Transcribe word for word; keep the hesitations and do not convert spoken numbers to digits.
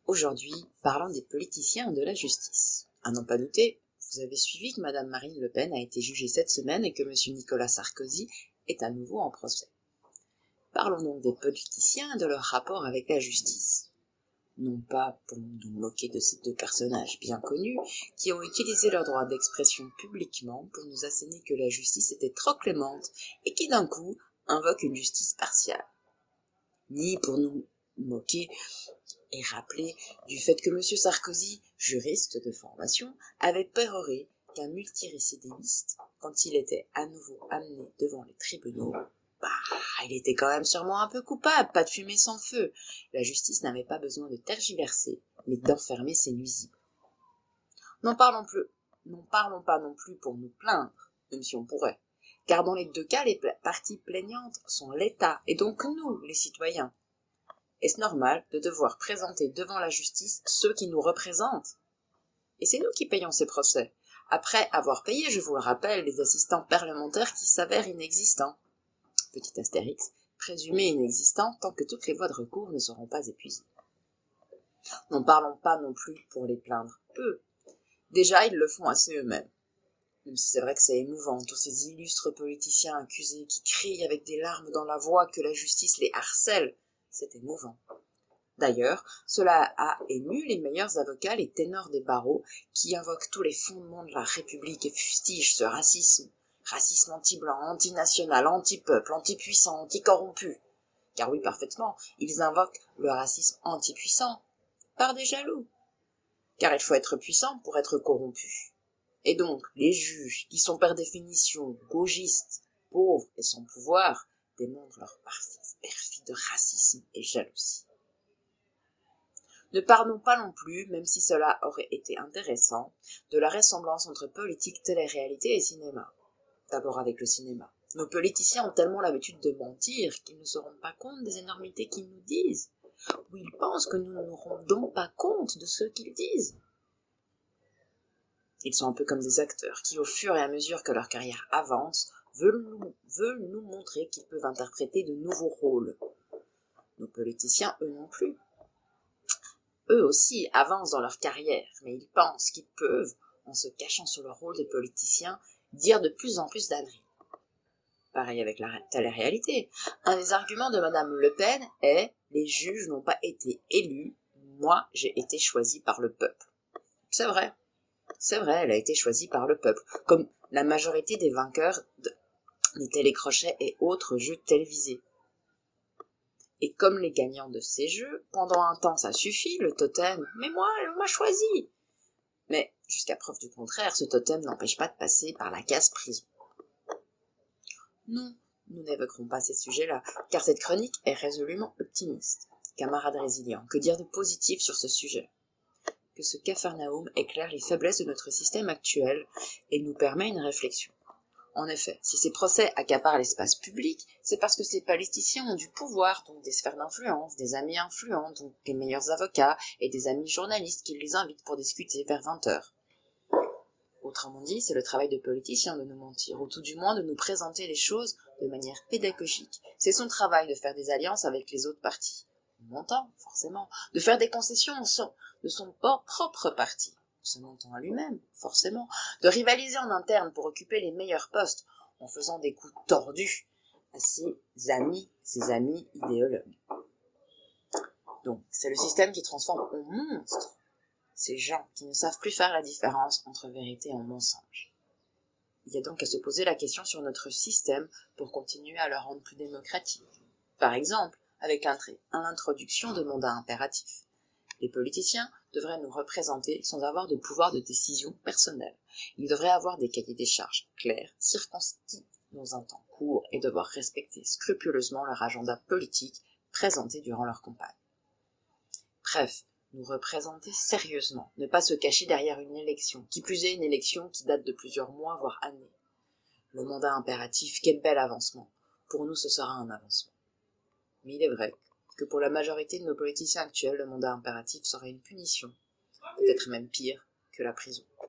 Aujourd'hui, parlons des politiciens et de la justice. À n'en pas douter, vous avez suivi que Madame Marine Le Pen a été jugée cette semaine et que Monsieur Nicolas Sarkozy est à nouveau en procès. Parlons donc des politiciens et de leur rapport avec la justice. Non pas pour nous moquer de ces deux personnages bien connus qui ont utilisé leur droit d'expression publiquement pour nous asséner que la justice était trop clémente et qui d'un coup invoquent une justice partiale. Ni pour nous moquer et rappeler du fait que M. Sarkozy, juriste de formation, avait péroré qu'un multirécidiviste, quand il était à nouveau amené devant les tribunaux, bah, il était quand même sûrement un peu coupable, pas de fumée sans feu. La justice n'avait pas besoin de tergiverser, mais d'enfermer ses nuisibles. N'en parlons plus, n'en parlons pas non plus pour nous plaindre, même si on pourrait, car dans les deux cas, les parties plaignantes sont l'État et donc nous, les citoyens. Est-ce normal de devoir présenter devant la justice ceux qui nous représentent? Et c'est nous qui payons ces procès, après avoir payé, je vous le rappelle, les assistants parlementaires qui s'avèrent inexistants. Petit astérix, présumés inexistants tant que toutes les voies de recours ne seront pas épuisées. N'en parlons pas non plus pour les plaindre eux. Déjà, ils le font assez eux-mêmes. Même si c'est vrai que c'est émouvant, tous ces illustres politiciens accusés qui crient avec des larmes dans la voix que la justice les harcèle, c'est émouvant. D'ailleurs, cela a ému les meilleurs avocats, les ténors des barreaux, qui invoquent tous les fondements de la République et fustigent ce racisme. Racisme anti-blanc, anti-national, anti-peuple, anti-puissant, anti-corrompu. Car oui, parfaitement, ils invoquent le racisme anti-puissant, par des jaloux. Car il faut être puissant pour être corrompu. Et donc, les juges, qui sont par définition gauchistes, pauvres et sans pouvoir, démontrent leur perfide racisme et jalousie. Ne parlons pas non plus, même si cela aurait été intéressant, de la ressemblance entre politique, télé-réalité et cinéma. D'abord avec le cinéma. Nos politiciens ont tellement l'habitude de mentir qu'ils ne se rendent pas compte des énormités qu'ils nous disent, ou ils pensent que nous ne nous rendons pas compte de ce qu'ils disent. Ils sont un peu comme des acteurs qui, au fur et à mesure que leur carrière avance, veulent nous, veulent nous montrer qu'ils peuvent interpréter de nouveaux rôles. Nos politiciens, eux non plus. Eux aussi avancent dans leur carrière, mais ils pensent qu'ils peuvent, en se cachant sur le rôle de politiciens, dire de plus en plus d'âneries. Pareil avec la télé-réalité. Un des arguments de Madame Le Pen est « les juges n'ont pas été élus, moi j'ai été choisie par le peuple ». C'est vrai, c'est vrai, elle a été choisie par le peuple, comme la majorité des vainqueurs de, des télécrochets et autres jeux télévisés. Et comme les gagnants de ces jeux, pendant un temps ça suffit, le totem « mais moi, on m'a choisi ». Mais jusqu'à preuve du contraire, ce totem n'empêche pas de passer par la case prison. Non, nous n'évoquerons pas ces sujets-là, car cette chronique est résolument optimiste. Camarades résilients, que dire de positif sur ce sujet? Que ce Capharnaüm éclaire les faiblesses de notre système actuel et nous permet une réflexion. En effet, si ces procès accaparent l'espace public, c'est parce que ces politiciens ont du pouvoir, donc des sphères d'influence, des amis influents, donc les meilleurs avocats, et des amis journalistes qui les invitent pour discuter vers vingt heures. Autrement dit, c'est le travail de politicien de nous mentir, ou tout du moins de nous présenter les choses de manière pédagogique. C'est son travail de faire des alliances avec les autres partis. Montant, forcément. De faire des concessions de son propre parti. Se montant à lui-même, forcément, de rivaliser en interne pour occuper les meilleurs postes, en faisant des coups tordus à ses amis, ses amis idéologues. Donc, c'est le système qui transforme en monstre ces gens qui ne savent plus faire la différence entre vérité et mensonge. Il y a donc à se poser la question sur notre système pour continuer à le rendre plus démocratique. Par exemple, avec l'introduction de mandats impératifs. Les politiciens devraient nous représenter sans avoir de pouvoir de décision personnel. Ils devraient avoir des cahiers des charges clairs, circoncis dans un temps court et devoir respecter scrupuleusement leur agenda politique présenté durant leur campagne. Bref, nous représenter sérieusement, ne pas se cacher derrière une élection, qui plus est une élection qui date de plusieurs mois, voire années. Le mandat impératif, quel bel avancement. Pour nous, ce sera un avancement. Mais il est vrai que pour la majorité de nos politiciens actuels, le mandat impératif serait une punition, peut-être même pire que la prison.